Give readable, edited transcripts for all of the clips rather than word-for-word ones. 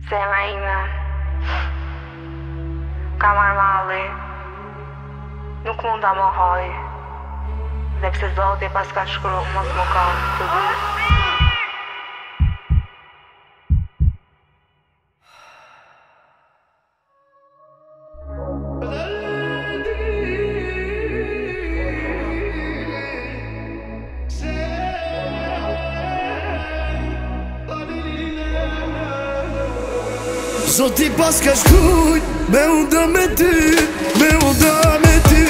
Zemra ime ka marrë malli, nuk mund ta mohoj, dhe pse Zoti pas ka shkruar mos më ka të dy. Zoti pas ka shkruj, me unda me ty, me unda me ty.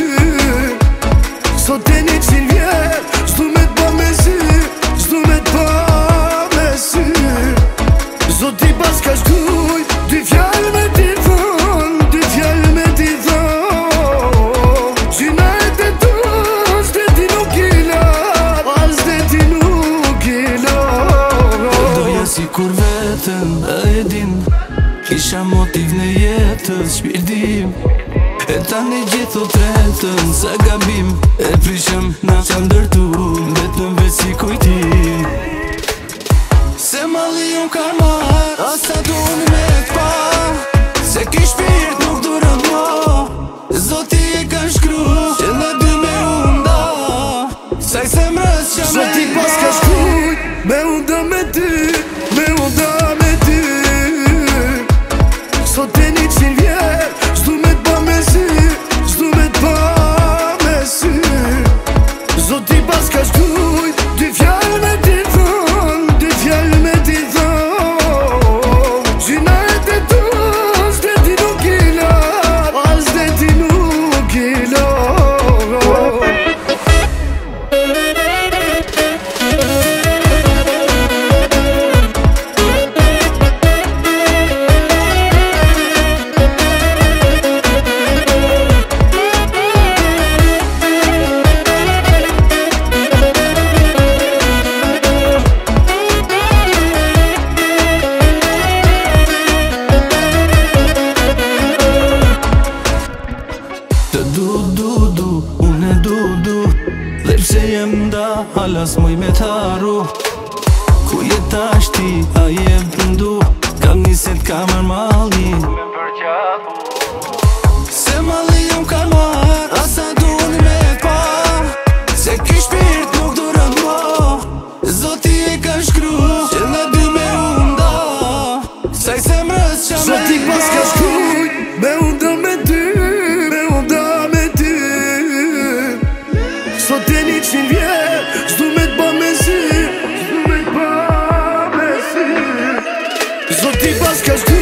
Sot e një qil vjet, s'du me t'ba me sy, s'du me t'ba me sy. Zoti pas ka shkruj, dy fjall me t'i thon, dy fjall me t'i thon. Gjina e të tu, s'de ti nuk i lar, as s'de ti nuk i lar. Doja si kur vetën e din, kisha motiv në jetës shpirtim, e tani gjithë o tretën sa gabim, e prishëm na qa ndërtu, vetëm veç si kujtim. Se malli unë ka marrë, asa du unë me t'pa, se ki shpirt nuk durën mo, Zoti e ka shkru, që në dy me unda, saj zemrës qa me Zoti pas ka shkruj, me unda me ty, me unda me ty. Sot e një qil vjet, s'du me t'ba me sy, s'du me t'ba me sy. Zoti pas ka shkruj, dy fjall me t'i thon, dy fjall me t'i thon. Gjina e të tu, s'de ti nuk i lar, as s'de ti nuk i lar. Unë e du dhe pse jem da halas muj me t'haru. Ku jetash ti, a jem pëndu, kam niset ka marrë malli, se malli jem ka marrë, asa du unë me t'pa, se ki shpirt nuk durën mo, Zoti e ka shkru, që në dy me unda, saj zemrës qa me Zoti pas ka shkruj, me unda me ty, me unda me ty. Sot e një qil vjet, s'du me t'ba me sy, s'du me t'ba me sy. Zoti pas ka shkruj